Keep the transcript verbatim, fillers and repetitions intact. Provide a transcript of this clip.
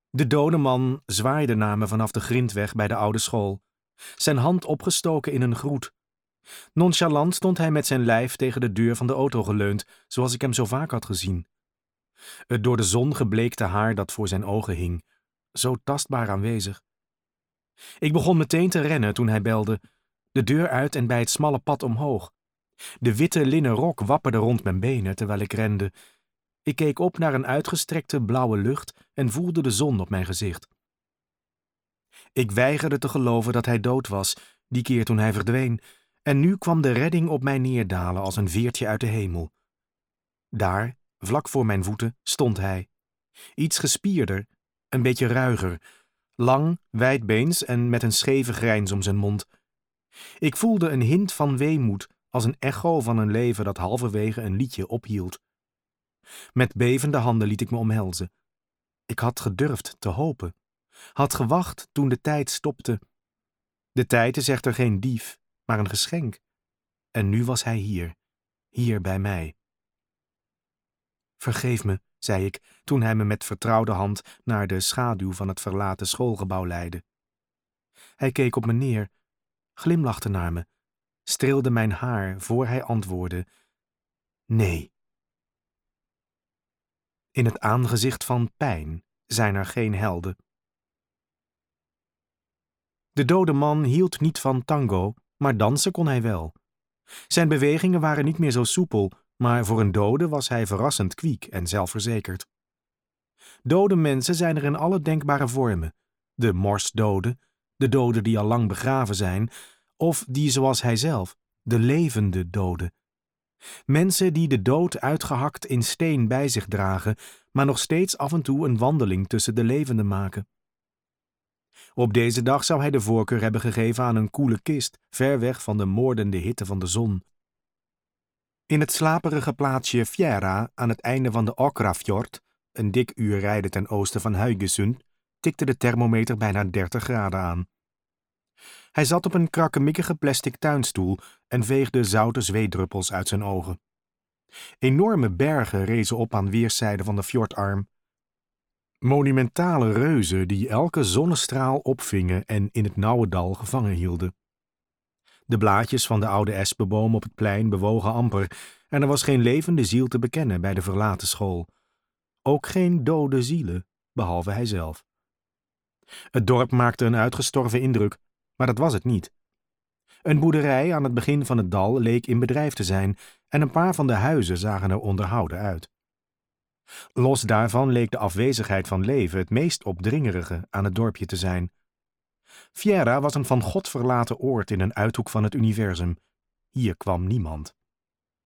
De dode man zwaaide naar me vanaf de grindweg bij de oude school, zijn hand opgestoken in een groet. Nonchalant stond hij met zijn lijf tegen de deur van de auto geleund, zoals ik hem zo vaak had gezien. Het door de zon gebleekte haar dat voor zijn ogen hing, zo tastbaar aanwezig. Ik begon meteen te rennen toen hij belde, de deur uit en bij het smalle pad omhoog. De witte linnen rok wapperde rond mijn benen terwijl ik rende. Ik keek op naar een uitgestrekte blauwe lucht en voelde de zon op mijn gezicht. Ik weigerde te geloven dat hij dood was, die keer toen hij verdween, en nu kwam de redding op mij neerdalen als een veertje uit de hemel. Daar, vlak voor mijn voeten, stond hij. Iets gespierder, een beetje ruiger, lang, wijdbeens en met een scheve grijns om zijn mond. Ik voelde een hint van weemoed als een echo van een leven dat halverwege een liedje ophield. Met bevende handen liet ik me omhelzen. Ik had gedurfd te hopen, had gewacht toen de tijd stopte. De tijd is echter geen dief, maar een geschenk. En nu was hij hier, hier bij mij. Vergeef me, zei ik, toen hij me met vertrouwde hand naar de schaduw van het verlaten schoolgebouw leidde. Hij keek op me neer, glimlachte naar me, streelde mijn haar voor hij antwoordde: nee. In het aangezicht van pijn zijn er geen helden. De dode man hield niet van tango, maar dansen kon hij wel. Zijn bewegingen waren niet meer zo soepel, maar voor een dode was hij verrassend kwiek en zelfverzekerd. Dode mensen zijn er in alle denkbare vormen. De morsdode, de doden die al lang begraven zijn, of die zoals hij zelf, de levende doden. Mensen die de dood uitgehakt in steen bij zich dragen, maar nog steeds af en toe een wandeling tussen de levenden maken. Op deze dag zou hij de voorkeur hebben gegeven aan een koele kist, ver weg van de moordende hitte van de zon. In het slaperige plaatsje Fjæra aan het einde van de Åkrafjord, een dik uur rijden ten oosten van Haugesund, tikte de thermometer bijna dertig graden aan. Hij zat op een krakkemikkige plastic tuinstoel en veegde zoute zweetdruppels uit zijn ogen. Enorme bergen rezen op aan weerszijden van de fjordarm. Monumentale reuzen die elke zonnestraal opvingen en in het nauwe dal gevangen hielden. De blaadjes van de oude espenboom op het plein bewogen amper en er was geen levende ziel te bekennen bij de verlaten school. Ook geen dode zielen, behalve hijzelf. Het dorp maakte een uitgestorven indruk, maar dat was het niet. Een boerderij aan het begin van het dal leek in bedrijf te zijn en een paar van de huizen zagen er onderhouden uit. Los daarvan leek de afwezigheid van leven het meest opdringerige aan het dorpje te zijn. Fjæra was een van God verlaten oord in een uithoek van het universum. Hier kwam niemand.